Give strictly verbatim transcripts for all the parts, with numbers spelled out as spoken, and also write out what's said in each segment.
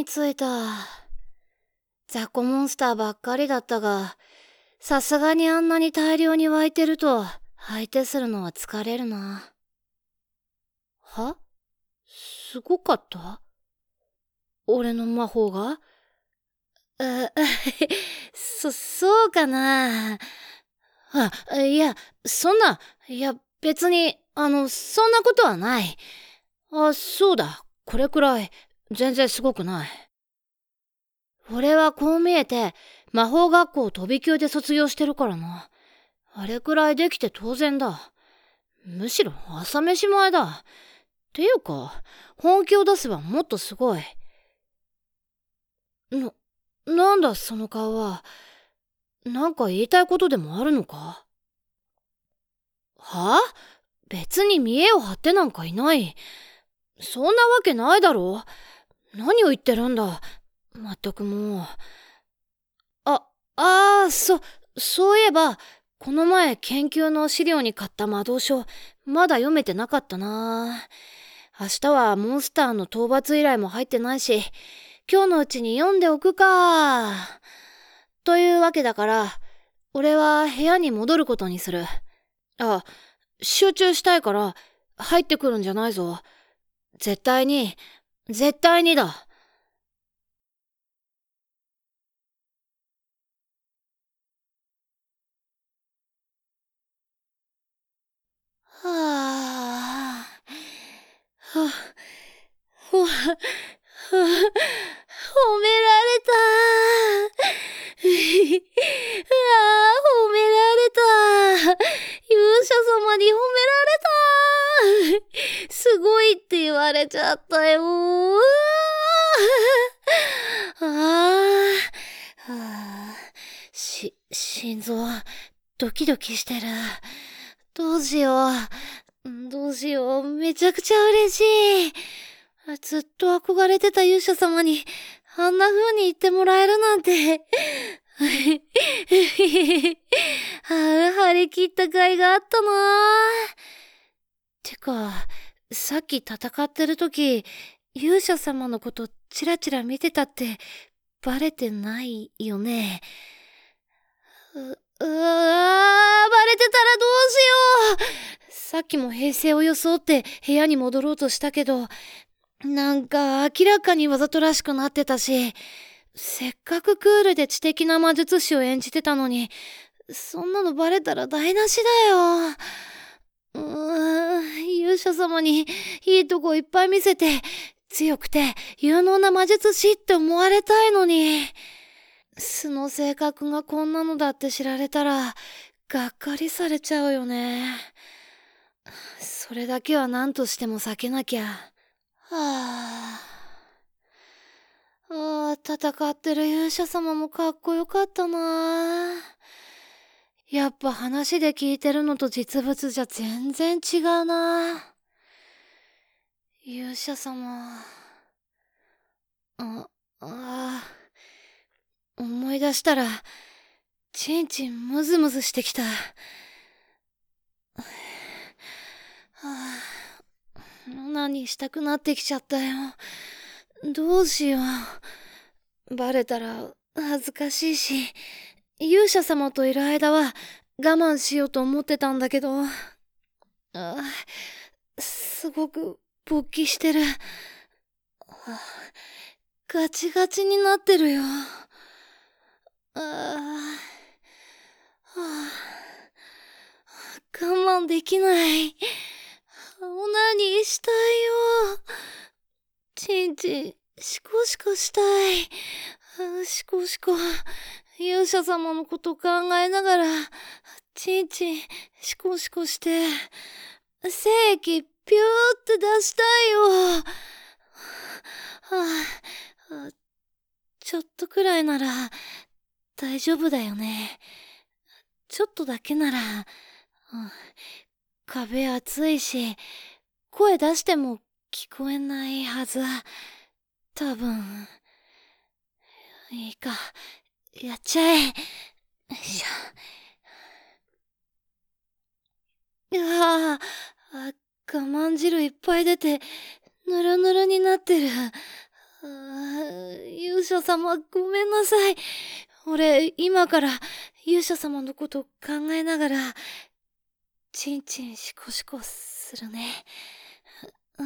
に着いた。雑魚モンスターばっかりだったが、さすがにあんなに大量に湧いてると相手するのは疲れるな。は？すごかった？俺の魔法が？あ、そ、そうかな。あ、いや、そんな、いや、別に、あの、そんなことはない。あ、そうだ、これくらい、全然すごくない。俺はこう見えて、魔法学校飛び級で卒業してるからな。あれくらいできて当然だ。むしろ朝飯前だ。っていうか、本気を出せばもっとすごい。な、なんだその顔は。なんか言いたいことでもあるのか？はあ？別に見栄を張ってなんかいない。そんなわけないだろ。何を言ってるんだ。まったくもう。あ、ああ、そ、そういえば、この前研究の資料に買った魔導書、まだ読めてなかったな。明日はモンスターの討伐依頼も入ってないし、今日のうちに読んでおくか。というわけだから、俺は部屋に戻ることにする。あ、集中したいから入ってくるんじゃないぞ。絶対に、絶対にだ。はあ、はあ、ほ、はあ、褒められた。うわあ、褒められた。勇者様に褒められた。すごいって言われちゃったよ。うわあ、ああ、はあ、し、心臓、ドキドキしてる。どうしよう。どうしよう。めちゃくちゃ嬉しい。ずっと憧れてた勇者様に、あんな風に言ってもらえるなんて。ああ、張り切った甲斐があったな。てか、さっき戦ってる時、勇者様のことチラチラ見てたってバレてないよね。う、うわー、バレてたらどうしよう。さっきも平静を装って部屋に戻ろうとしたけど、なんか明らかにわざとらしくなってたし、せっかくクールで知的な魔術師を演じてたのに、そんなのバレたら台無しだよ。うーん、勇者様にいいとこいっぱい見せて、強くて有能な魔術師って思われたいのに。素の性格がこんなのだって知られたら、がっかりされちゃうよね。それだけは何としても避けなきゃ。はあ。ああ、戦ってる勇者様もかっこよかったな。やっぱ話で聞いてるのと実物じゃ全然違うな。勇者様。あ、ああ。思い出したら、ちんちんムズムズしてきた。はあ、何したくなってきちゃったよ。どうしよう。バレたら恥ずかしいし、勇者様といる間は我慢しようと思ってたんだけど、あ、すごく勃起してる。あ、ガチガチになってるよ。ああ、はあ、我慢できない。オナニーしたいよ。ちんちん、シコシコしたい。あ、シコシコ。勇者様のこと考えながら、ちんちん、シコシコして、精液、ピューって出したいよ。はあ、あ、ちょっとくらいなら、大丈夫だよね。ちょっとだけなら、うん、壁厚いし、声出しても聞こえないはず。多分。いいか、やっちゃえ。よいしょ。うわあ、あ、我慢汁いっぱい出て、ぬるぬるになってる。 あー勇者様、ごめんなさい。俺、今から勇者様のこと考えながら、チンチンシコシコするね。うん、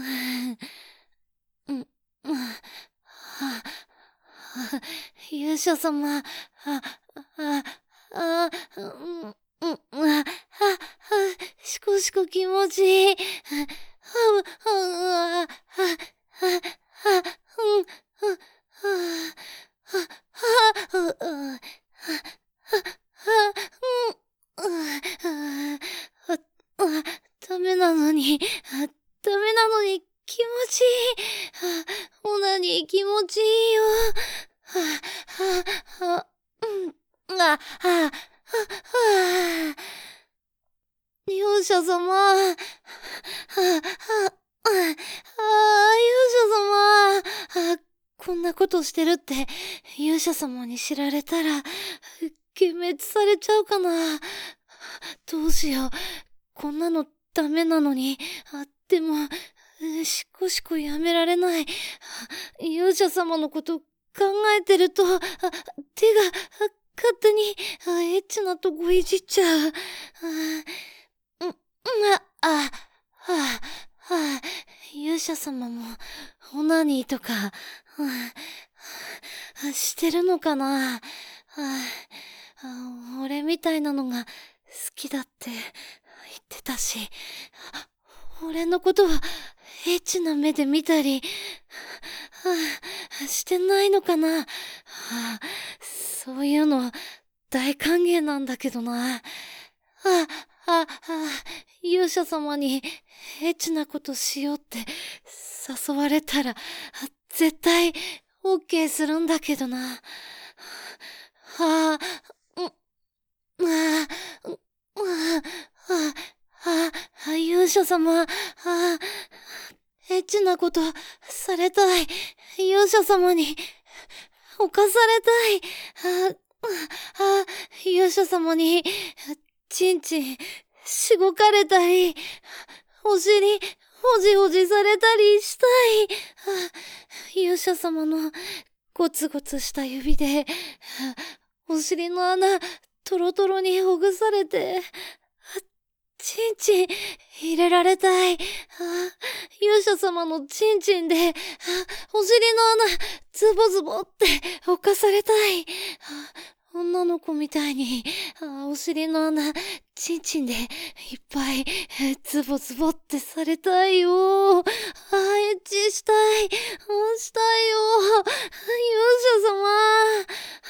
うん、うん、はあ、はあ、勇者様、あ、あ、あ、うん、うん、あ、あ、シコシコ気持ちいい。はあ、はあ、はあ、はあ、うん、うん、はあ、はあ、はあ、ダメなのに、ダメなのに気持ちいい。オナニー気持ちいいよ。はあ、はあ、うん、あ、はあ、はあ、勇者様。はあ、はあ、ああ、勇者様。あ、こんなことしてるって勇者様に知られたら、幻滅されちゃうかな。どうしよう。こんなのダメなのに。あ、でも、しこしこやめられない。勇者様のこと考えてると、あ、手が勝手にあエッチなとこいじっちゃう。あ、うん、あ、あ、はあ、はあ、勇者様もオナニーとか、はあ、してるのかな。はあ、俺みたいなのが好きだって言ってたし、俺のことはエッチな目で見たり、はあ、してないのかな。はあ、そういうの大歓迎なんだけどな。あ、あ、あ、勇者様にエッチなことしようって誘われたら絶対オッケーするんだけどな。はあ、う、あ、う、あ、あ、あ、あ、勇者様、あ、エッチなことされたい。勇者様に犯されたい。あ、あ、勇者様にチンチンしごかれたり、お尻ほじほじされたりしたい。勇者様のゴツゴツした指でお尻の穴トロトロにほぐされて、チンチン入れられたい。勇者様のチンチンでお尻の穴ズボズボって犯されたい。女の子みたいにお尻の穴チンチンでいっぱいズボズボってされたいよ。あ、エッチしたい。あ、したいよ。勇者様。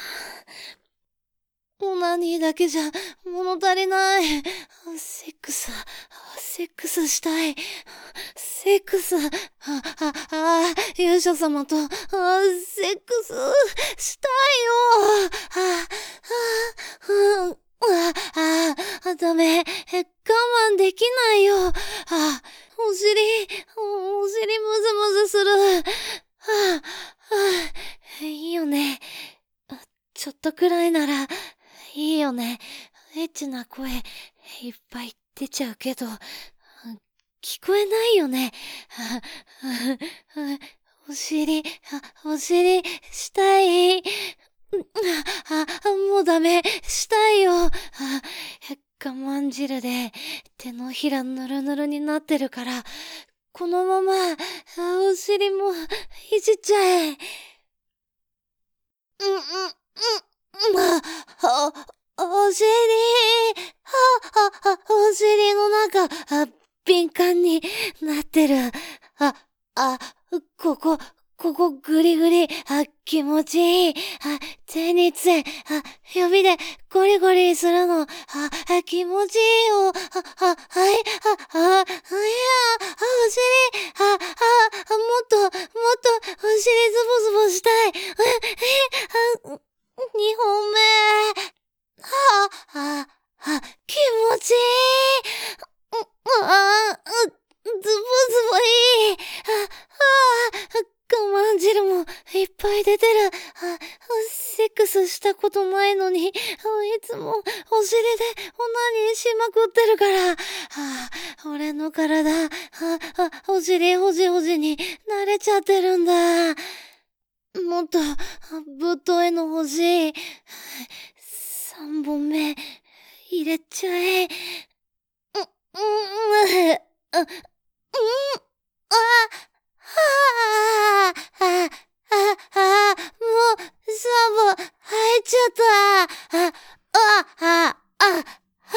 オナニーだけじゃ物足りない。セックス、セックスしたい。セックス、あ、あ、あ、勇者様と、あ、セックスしたいよ。あ、あ、あ、あ、あ、ダメ。我慢できないよ。あ、お尻、お尻ムズムズする。あ、あ、いいよね。ちょっとくらいなら、いいよね。エッチな声、いっぱい出ちゃうけど、聞こえないよね。お尻、お尻、したい。あ、もうダメ、したいよ。我慢汁で手のひらぬるぬるになってるから、このままお尻もいじっちゃえ。うん、うん、うん、まあ、お、お尻、は、は、お尻の中、あ、敏感になってる。あ、あ、ここ、ここグリグリ、あ、気持ちいい。あ、手につえ、あ、指でゴリゴリするの、あ、あ気持ちいいよ。あ、あ、はい、あ、あ、いや、あ、お尻、あ、あ、もっと、もっと、お尻ズボズボしたい。え、え、あ、二本目。はあ、あ、あ、気持ちいい。あ、あ、ズボズボいい。あ、あ、我慢汁もいっぱい出てる。あ、セックスしたことないのに、いつもお尻でオナニーしまくってるから。あ、俺の体、あ、あ、お尻ほじほじに慣れちゃってるんだ。 もっと、ぶっといの欲しい。三本目、入れちゃえ。う、うん、うん、う、うん、あ、はあ、あ、あ、あ、もう、三本、入っちゃった。あ、あ、あ、あ、は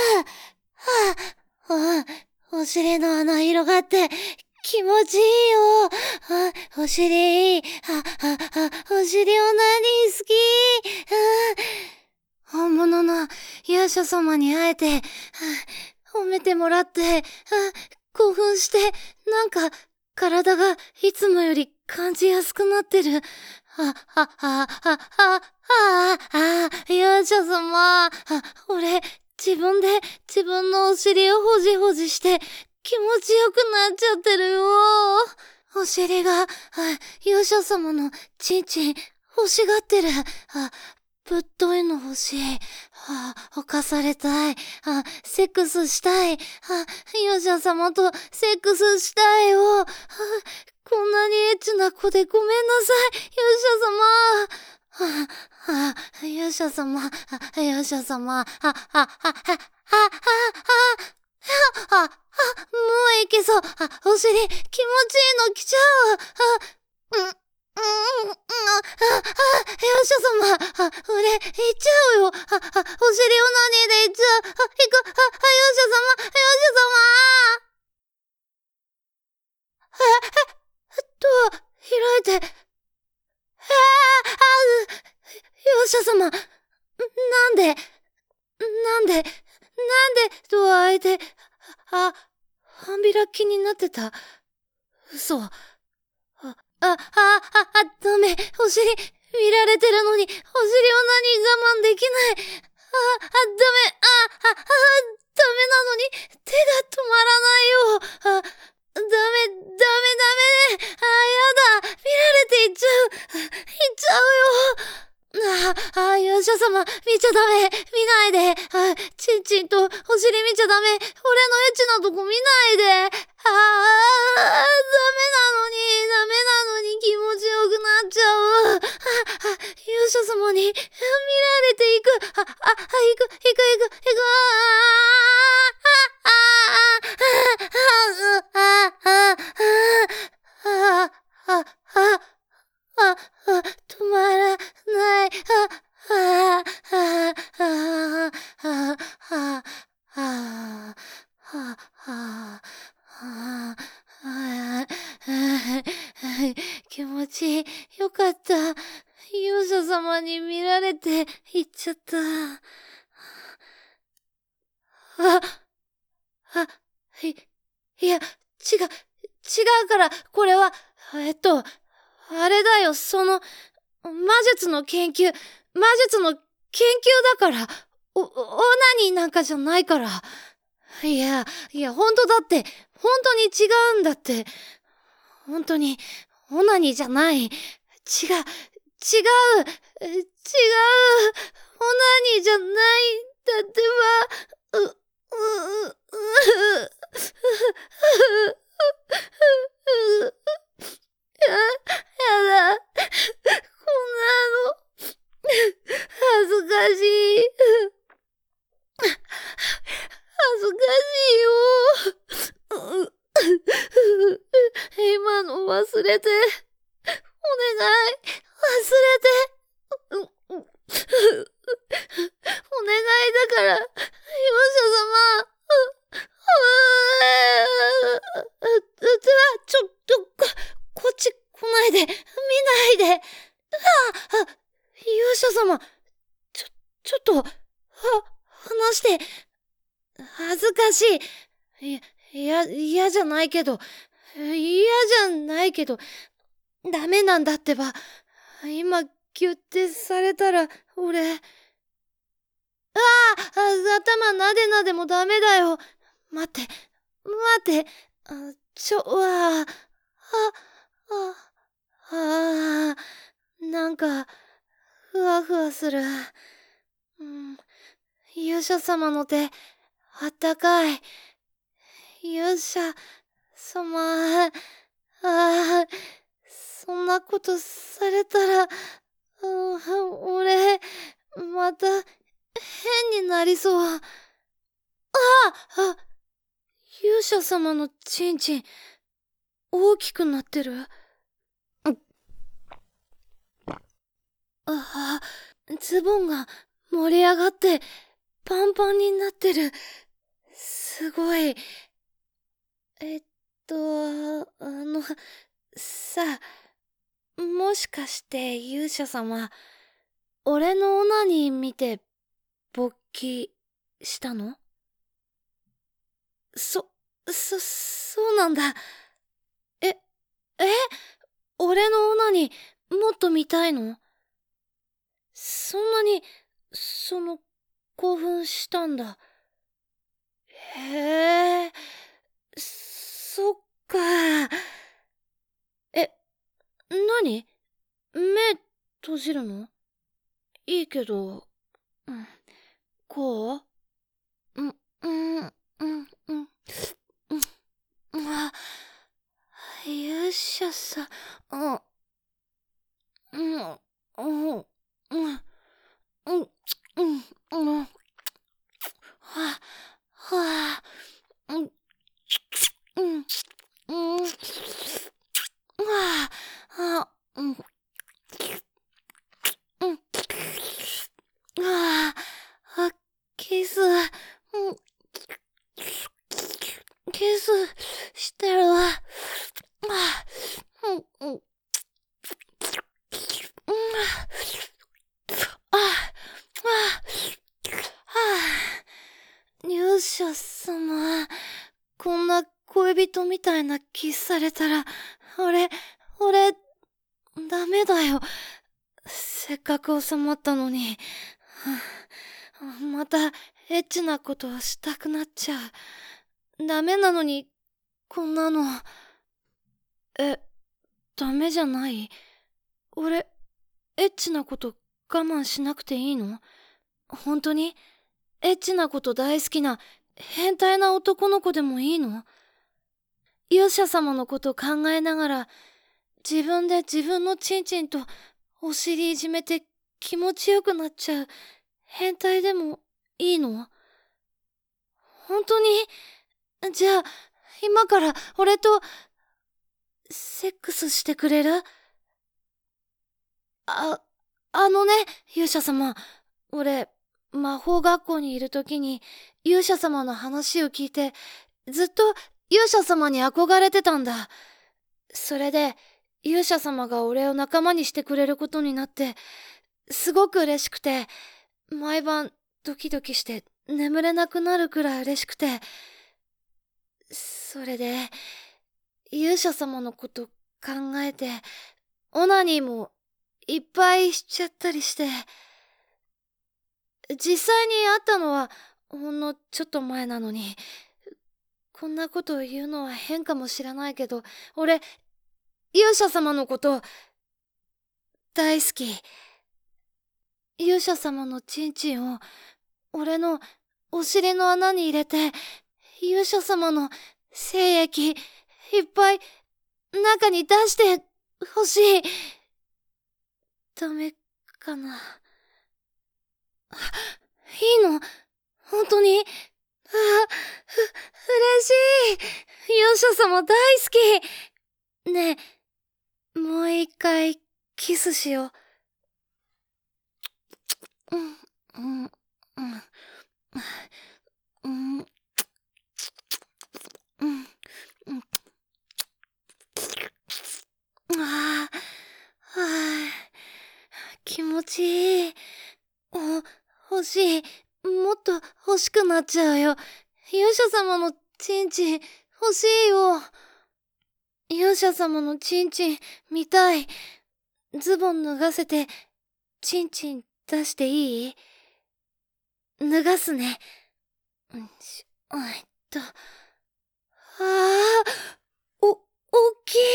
あ、はあ、お尻の穴広がって、気持ちいいよ。あ、お尻、あ、あ、あ、お尻オナニー好き。あ、本物の勇者様に会えて、あ、褒めてもらって、あ、興奮して、なんか、体がいつもより感じやすくなってる。あ、あ、あ、あ、あ、あ、あ、あ、勇者様。あ、俺、自分で自分のお尻をほじほじして気持ちよくなっちゃってるよ。お尻が、あ、勇者様のチンチン欲しがってる。あ、ぶっといの欲しい。あ、犯されたい。あ、セックスしたい。あ、勇者様とセックスしたいよ。あ、こんなにエッチな子でごめんなさい、勇者様。あ、あ、勇者様、あ、勇者様、あ、あ、あ、あ、あ、あ、あ、あ、あ、もういけそう。あ、お尻、気持ちいいの来ちゃう。あ、うん、うん、うん、あ、あ、勇者様、あ、俺、行っちゃうよ。あ、あ、お尻を何で行っちゃう。あ、行く、あ、勇者様、勇者様。あ、ドア、開いて。ああ、勇者様、なんで、なんで、なんでドア開いて、あ、半開きになってた。嘘。あ、あ、あ、あ、あ、ダメ。お尻、見られてるのに、お尻を何我慢できない。あ、あ、ダメ。あ、あ、あ、ダメなのに、手が止まらないよ。あ、ダメ、ダメ、ダメ。あ、やだ。見られていっちゃう。いっちゃうよ。あ、あ、勇者様、見ちゃダメ。見ないで。あ、ちんちんとお尻見ちゃダメ。俺のエッチなとこ見ないで。ああ、ダメなのに、ダメなのに気持ちよくなっちゃう。あ、あ、勇者様に見られていく。あ、あ、あ、行く、行く、行く、行く。ああ、ああ、ああ、ああ、ああ、ああ、ああ、止まらない。あ、あ、あ、あ、あ、あ、あ、あ、あ、あ、あ、気持ちよかった。勇者様に見られて行っちゃった。あ、あ、い、いや、違う、違うから、これは、えっと、あれだよ、その、魔術の研究、魔術の研究だから、お、オナニーなんかじゃないから。いや、いや、本当だって、本当に違うんだって。本当に、オナニーじゃない。違う、違う、え違う、オナニーじゃない。だってば、う、う、う、う、や、やだ。こんなの、恥ずかしい。恥ずかしいよ。う今の忘れて。お願い。忘れて。ううお願いだから、勇者様。ううちょっと、こ、こっち来ないで。見ないで。あ、あ、勇者様。ちょ、ちょっと、は、話して。恥ずかしい。い、いや、嫌じゃないけど、嫌じゃないけど、ダメなんだってば。今、ギュってされたら、俺。ああ、頭なでなでもダメだよ。待って、待って。あ、ちょ、わあ、あ、あ、ああ、なんか、ふわふわする。うん、勇者様の手、あったかい。勇者様、ああ、そんななことされたら、俺、また、変になりそう。ああ、勇者様のチンチン、大きくなってる。ああ、ズボンが盛り上がってパンパンになってる。すごい。えっと、あの、さあ、もしかして勇者様、俺のオナニー見て勃起したの？そ、そ、そうなんだ。え、え俺のオナニーもっと見たいの？そんなに、その、興奮したんだ。へえ、そっか。え、なに？目閉じるの？いいけど、うん、こう？うん、うん、うん、うん、うん、うん、あ、勇者さ、うん、うん、うん、うん、うん、うん、うん、はあ、はあ、うん、うん、うん、はあ、あ、うん、うん、ああ、あ、キス、うん、キスしてるわ。あ、うん、うん、うん、あ、あ、あ、勇者様、こんな恋人みたいなキスされたら、俺、俺、ダメだよ。せっかく収まったのに。また、エッチなことをしたくなっちゃう。ダメなのに、こんなの。え、ダメじゃない？俺、エッチなこと我慢しなくていいの？本当に？エッチなこと大好きな変態な男の子でもいいの？勇者様のこと考えながら、自分で自分のチンチンとお尻いじめて気持ちよくなっちゃう変態でもいいの？本当に？じゃあ、今から俺と、セックスしてくれる？あ、あのね、勇者様。俺、魔法学校にいる時に勇者様の話を聞いて、ずっと勇者様に憧れてたんだ。それで、勇者様が俺を仲間にしてくれることになって、すごく嬉しくて、毎晩ドキドキして眠れなくなるくらい嬉しくて、それで、勇者様のこと考えて、オナニーもいっぱいしちゃったりして、実際に会ったのはほんのちょっと前なのに、こんなことを言うのは変かもしれないけど、俺、勇者様のこと大好き。勇者様のチンチンを俺のお尻の穴に入れて、勇者様の精液いっぱい中に出してほしい。ダメかな。いいの？本当に？あ、う、嬉しい。勇者様大好き。ねえ、もう一回キスしよう。うん、うん、うん、うん、うん、うん、うん。ああ、はあ、気持ちいい。お、欲しい。もっと欲しくなっちゃうよ。勇者様のチンチン欲しいよ。勇者様のチンチン見たい。ズボン脱がせてチンチン出していい？脱がすね。うんし、えっと。ああ、お、おっきい。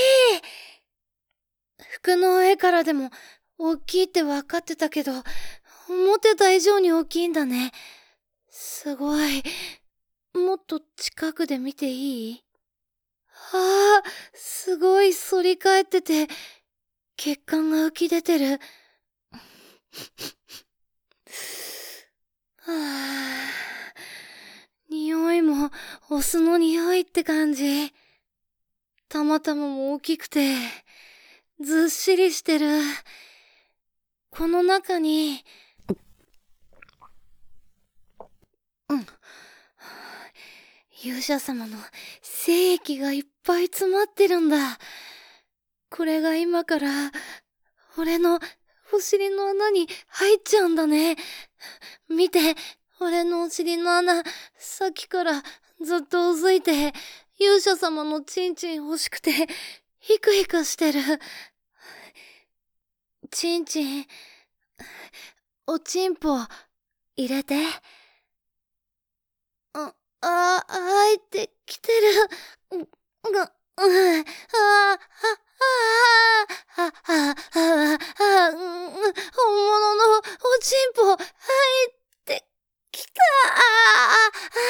服の上からでもおっきいって分かってたけど、思ってた以上に大きいんだね。すごい。もっと近くで見ていい？ああ、すごい反り返ってて、 血管が浮き出てる。はあ、匂いもお酢の匂いって感じ。たまたまも大きくて、ずっしりしてる。この中に、うん。勇者様の精液がいっぱい詰まってるんだ。これが今から、俺のお尻の穴に入っちゃうんだね。見て、俺のお尻の穴、さっきからずっとうずいて、勇者様のチンチン欲しくて、ヒクヒクしてる。チンチン、おちんぽ、入れて。あ、あ、入ってきてる。が、うん、あ、あ、あ、あ、あ、あ、あ、うん、本物のおちんぽ、入ってきた。あ、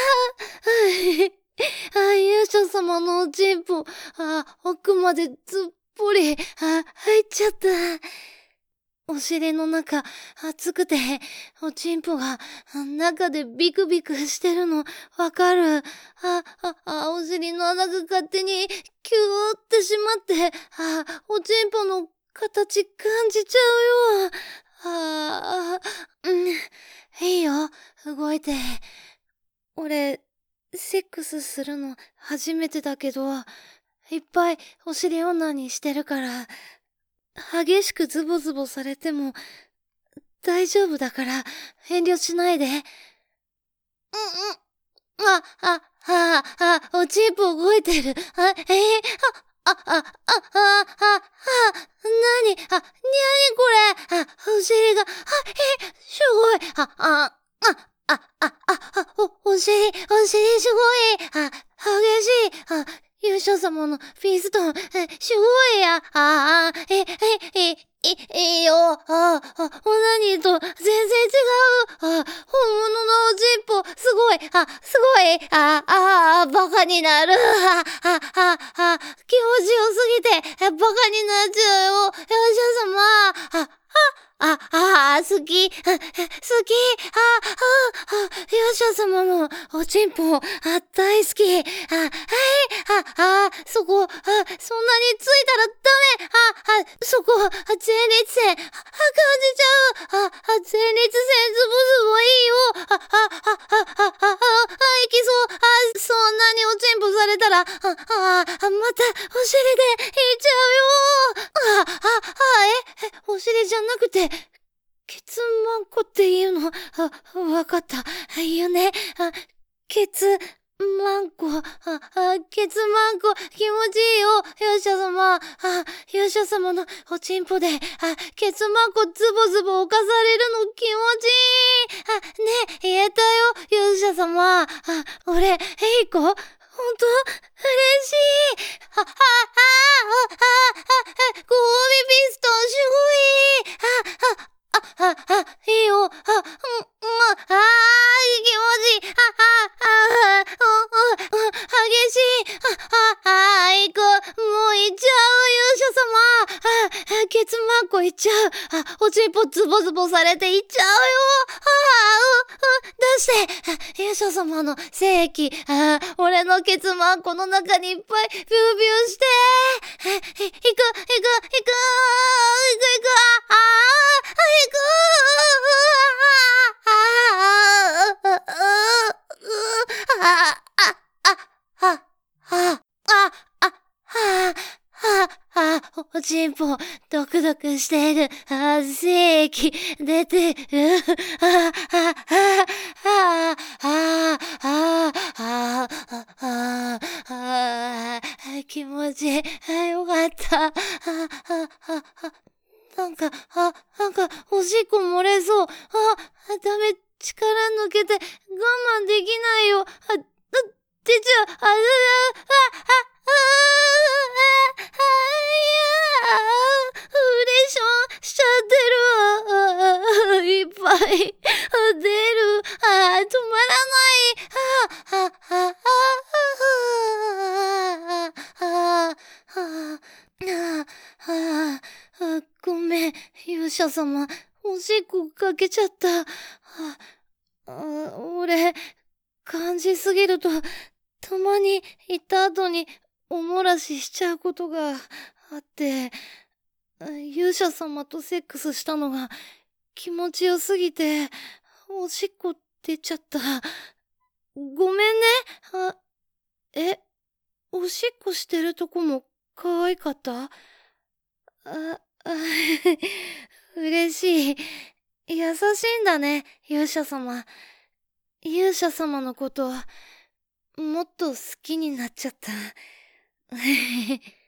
あ、あ、勇者様のおちんぽ、あ、奥までずっぽり、あ、入っちゃった。お尻の中、熱くて、おちんぽが、中でビクビクしてるの、わかる。あ、あ、あ、お尻の穴が勝手に、キューってしまって、あ、おちんぽの形感じちゃうよ。あ、うん、いいよ、動いて。俺、セックスするの初めてだけど、いっぱいお尻女にしてるから、激しくズボズボされても大丈夫だから遠慮しないで。うんうん。あ、あ、あ、あ、おちんぽ動いてる。あ、えー、あ、あ、あ、あ、あ、あ、あ、なに、あ、なにこれ。あ、お尻が、あ、えー、すごい。あ、あ、あ、あ、あ、あ、お、お尻、お尻すごい。あ、激しい。あ、勇者様のピストン、え、すごいや。ああ、え、え、え、い、いいよ。あ、あ、オナニーと全然違う。あ、本物のおちんぽ、すごい。あ、すごい。あ、あ、バカになる。あ、あ、あ、あ、気持ちよすぎて、バカになっちゃうよ。勇者様。あ、あ、あ、あ、好き、好き、あ、あ、あ、勇者様のおちんぽ、あ、大好き、あ、はい、あ、あ、そこ、あ、そんなについたらダメ、あ、あ、そこ、前立腺、あ、感じちゃう、あ、あ、前立腺ズボズボいいよ、あ、あ、あ、あ、あ、あ、あ、いきそう、あ、そんなにおちんぽされたら、あ、あ、また、お尻で、いっちゃうよ、あ、あ、あ、え、え、お尻じゃなくて、ケツマンコっていうの、あ、わかった。言うね。あ、ケツマンコ、あ、あ、ケツマンコ、気持ちいいよ。勇者様、あ、勇者様のおちんぽで、あ、ケツマンコズボズボ犯されるの気持ちいい。あ、ね、言えたよ、勇者様。あ、俺、エイコほんと嬉しい。は、は、は、は、は、は、ご褒美ピストンすごい。あ、あ、あ、あ、あ、いいよ。あ、うん、ま、あー、気持ちいい。あ、あ、あ、お、お、お、激しい。あ、あ、あ、行く。もう行っちゃう、勇者様。あ、ケツマンコ行っちゃう。あ、おちんぽズボズボされて行っちゃうよ。あ、う、う、出して。あ、勇者様の精液。あ、俺のケツマンコの中にいっぱいビュービューして。あ、行く、行く、行く、行く、行く、行く、あ、あ、行く。おちんぽ、ドクドクしている。あ、精液、出てる。あ、あ、あ、あ、あ、あ、あ、あ、あ、気持ちいい。あ、よかった。あ、あ、あ、あ、なんか、あ、なんか、おしっこ漏れそう。あ、ダメ、力抜けて、我慢できないよ。あ、あ、出ちゃう。あ、あ、あ、あ、あ、あ、あ、あ、ウレーションしちゃってる。あ、いっぱい、あ、出る。あ、止まらない。あ、あ、あ、あ、あ、あ、あ、あ、あ、あ、あ、 勇者様、おしっこかけちゃった。あ、あ俺、感じすぎると、たまに行った後におもらししちゃうことがあって、勇者様とセックスしたのが気持ちよすぎて、おしっこ出ちゃった。ごめんね。あ、え、おしっこしてるとこも可愛かった？あ、あ、嬉しい。優しいんだね、勇者様。勇者様のこと、もっと好きになっちゃった。